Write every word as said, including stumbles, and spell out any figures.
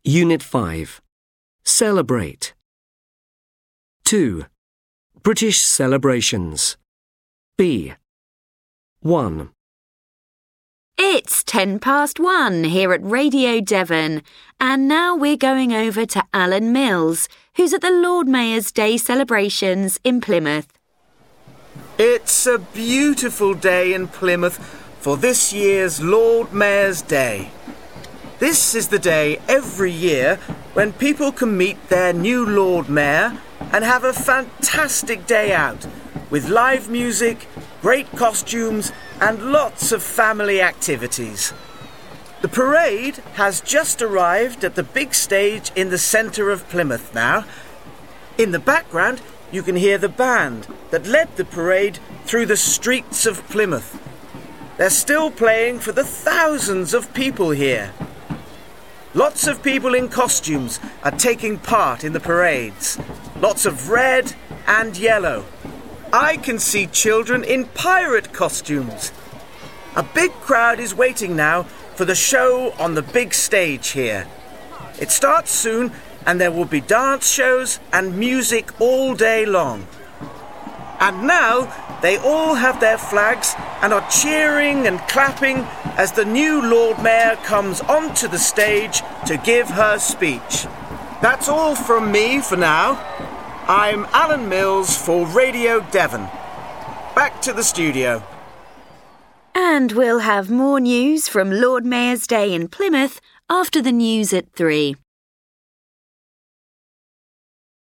Unit five. Celebrate. two. British celebrations. B. one. It's ten past one here at Radio Devon, and now we're going over to Alan Mills, who's at the Lord Mayor's Day celebrations in Plymouth. It's a beautiful day in Plymouth for this year's Lord Mayor's Day. This is the day every year when people can meet their new Lord Mayor and have a fantastic day out with live music, great costumes and lots of family activities. The parade has just arrived at the big stage in the centre of Plymouth now. In the background, you can hear the band that led the parade through the streets of Plymouth. They're still playing for the thousands of people here. Lots of people in costumes are taking part in the parades. Lots of red and yellow. I can see children in pirate costumes. A big crowd is waiting now for the show on the big stage here. It starts soon and there will be dance shows and music all day long. And now they all have their flags and are cheering and clapping as the new Lord Mayor comes onto the stage to give her speech. That's all from me for now. I'm Alan Mills for Radio Devon. Back to the studio. And we'll have more news from Lord Mayor's Day in Plymouth after the news at three.